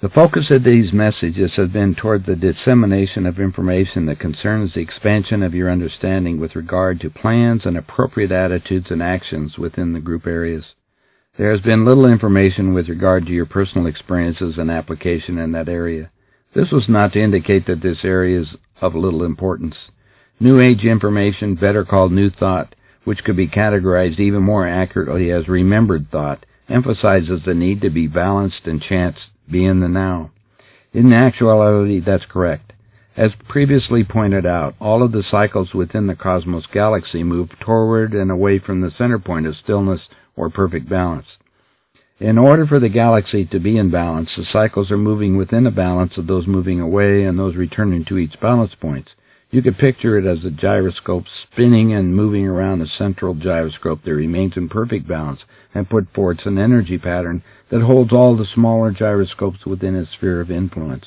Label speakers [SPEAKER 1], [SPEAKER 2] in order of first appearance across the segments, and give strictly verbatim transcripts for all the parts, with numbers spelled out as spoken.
[SPEAKER 1] The focus of these messages has been toward the dissemination of information that concerns the expansion of your understanding with regard to plans and appropriate attitudes and actions within the group areas. There has been little information with regard to your personal experiences and application in that area. This was not to indicate that this area is of little importance. New Age information, better called New Thought, which could be categorized even more accurately as remembered thought, emphasizes the need to be balanced and chance be in the now. In actuality, that's correct. As previously pointed out, all of the cycles within the cosmos galaxy move toward and away from the center point of stillness or perfect balance. In order for the galaxy to be in balance, the cycles are moving within a balance of those moving away and those returning to each balance point. You could picture it as a gyroscope spinning and moving around a central gyroscope that remains in perfect balance and put forth an energy pattern that holds all the smaller gyroscopes within its sphere of influence.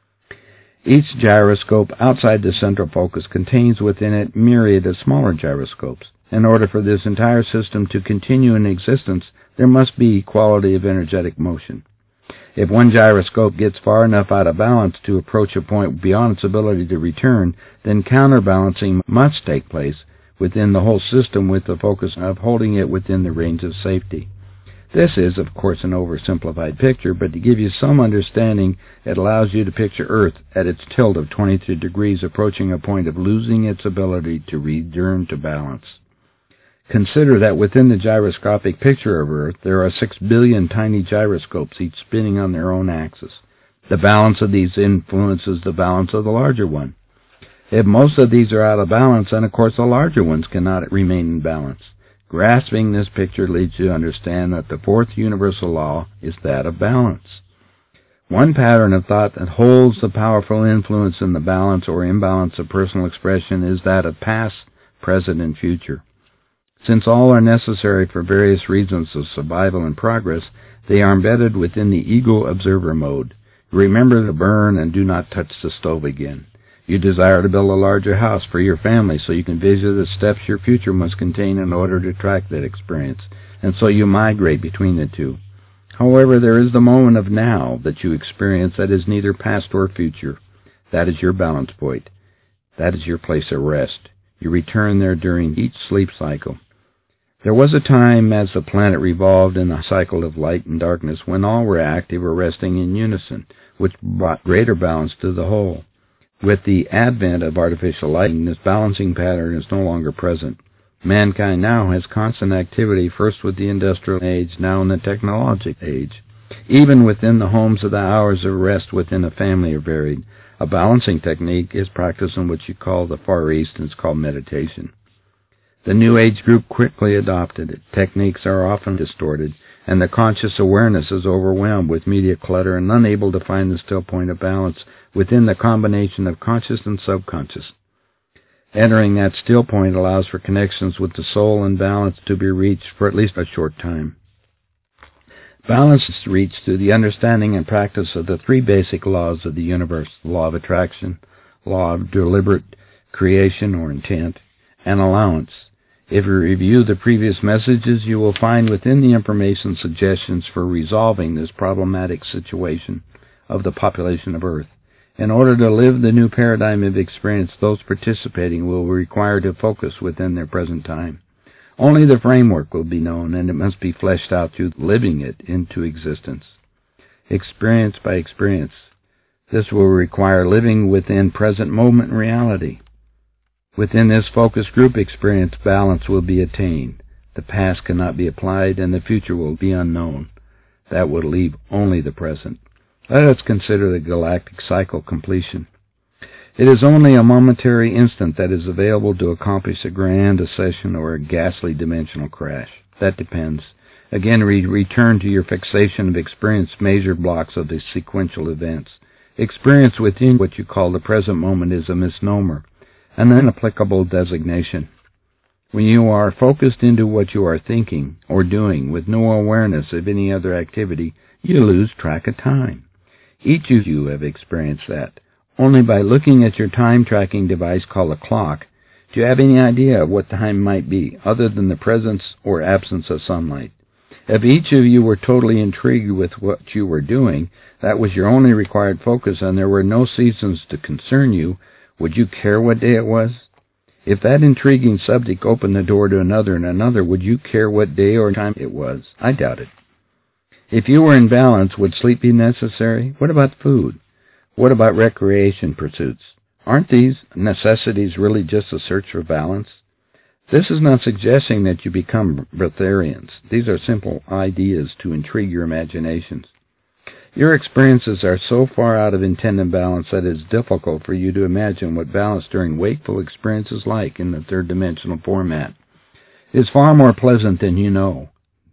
[SPEAKER 1] Each gyroscope outside the central focus contains within it myriad of smaller gyroscopes. In order for this entire system to continue in existence, there must be equality of energetic motion. If one gyroscope gets far enough out of balance to approach a point beyond its ability to return, then counterbalancing must take place within the whole system with the focus of holding it within the range of safety. This is, of course, an oversimplified picture, but to give you some understanding, it allows you to picture Earth at its tilt of twenty-three degrees approaching a point of losing its ability to return to balance. Consider that within the gyroscopic picture of Earth, there are six billion tiny gyroscopes, each spinning on their own axis. The balance of these influences the balance of the larger one. If most of these are out of balance, then of course the larger ones cannot remain in balance. Grasping this picture leads you to understand that the fourth universal law is that of balance. One pattern of thought that holds the powerful influence in the balance or imbalance of personal expression is that of past, present, and future. Since all are necessary for various reasons of survival and progress, they are embedded within the ego observer mode. Remember to burn and do not touch the stove again. You desire to build a larger house for your family so you can vision the steps your future must contain in order to track that experience, and so you migrate between the two. However, there is the moment of now that you experience that is neither past or future. That is your balance point. That is your place of rest. You return there during each sleep cycle. There was a time as the planet revolved in the cycle of light and darkness when all were active or resting in unison, which brought greater balance to the whole. With the advent of artificial lighting, this balancing pattern is no longer present. Mankind now has constant activity, first with the industrial age, now in the technological age. Even within the homes of the hours of rest within a family are varied. A balancing technique is practiced in what you call the Far East, and it's called meditation. The New Age group quickly adopted it. Techniques are often distorted, and the conscious awareness is overwhelmed with media clutter and unable to find the still point of balance within the combination of conscious and subconscious. Entering that still point allows for connections with the soul and balance to be reached for at least a short time. Balance is reached through the understanding and practice of the three basic laws of the universe: law of attraction, law of deliberate creation or intent, and allowance. If you review the previous messages, you will find within the information suggestions for resolving this problematic situation of the population of Earth. In order to live the new paradigm of experience, those participating will be required to focus within their present time. Only the framework will be known, and it must be fleshed out through living it into existence. Experience by experience. This will require living within present moment reality. Within this focus group experience, balance will be attained. The past cannot be applied, and the future will be unknown. That would leave only the present. Let us consider the galactic cycle completion. It is only a momentary instant that is available to accomplish a grand accession or a ghastly dimensional crash. That depends. Again, we return to your fixation of experience measured blocks of the sequential events. Experience within what you call the present moment is a misnomer, an inapplicable designation. When you are focused into what you are thinking or doing with no awareness of any other activity, you lose track of time. Each of you have experienced that. Only by looking at your time-tracking device called a clock do you have any idea of what time might be, other than the presence or absence of sunlight. If each of you were totally intrigued with what you were doing, that was your only required focus, and there were no seasons to concern you, would you care what day it was? If that intriguing subject opened the door to another and another, would you care what day or time it was? I doubt it. If you were in balance, would sleep be necessary? What about food? What about recreation pursuits? Aren't these necessities really just a search for balance? This is not suggesting that you become breatharians. These are simple ideas to intrigue your imaginations. Your experiences are so far out of intended balance that it is difficult for you to imagine what balance during wakeful experience is like in the third-dimensional format. It is far more pleasant than you know.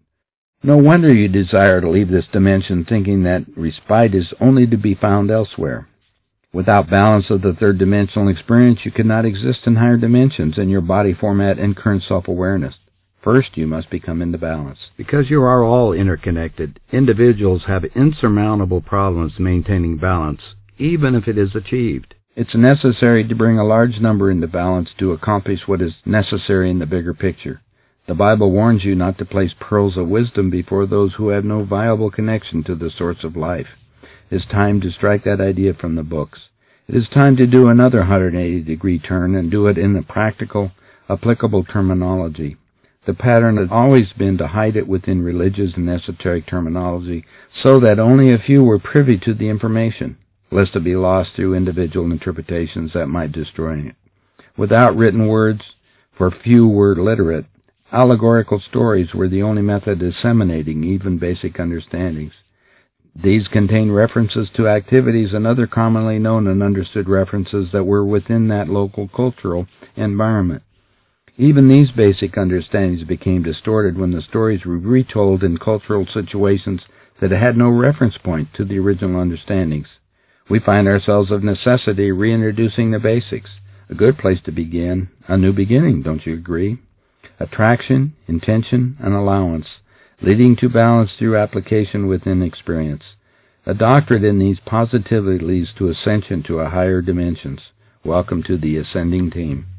[SPEAKER 1] No wonder you desire to leave this dimension thinking that respite is only to be found elsewhere. Without balance of the third-dimensional experience, you cannot exist in higher dimensions in your body format and current self-awareness. First, you must become into balance. Because you are all interconnected, individuals have insurmountable problems maintaining balance, even if it is achieved. It's necessary to bring a large number into balance to accomplish what is necessary in the bigger picture. The Bible warns you not to place pearls of wisdom before those who have no viable connection to the source of life. It is time to strike that idea from the books. It is time to do another one hundred eighty degree turn and do it in the practical, applicable terminology. The pattern has always been to hide it within religious and esoteric terminology so that only a few were privy to the information, lest it be lost through individual interpretations that might destroy it. Without written words, for few were literate, allegorical stories were the only method of disseminating even basic understandings. These contain references to activities and other commonly known and understood references that were within that local cultural environment. Even these basic understandings became distorted when the stories were retold in cultural situations that had no reference point to the original understandings. We find ourselves of necessity reintroducing the basics. A good place to begin, a new beginning, don't you agree? Attraction, intention, and allowance, leading to balance through application within experience. A doctorate in these positively leads to ascension to a higher dimensions. Welcome to the ascending team.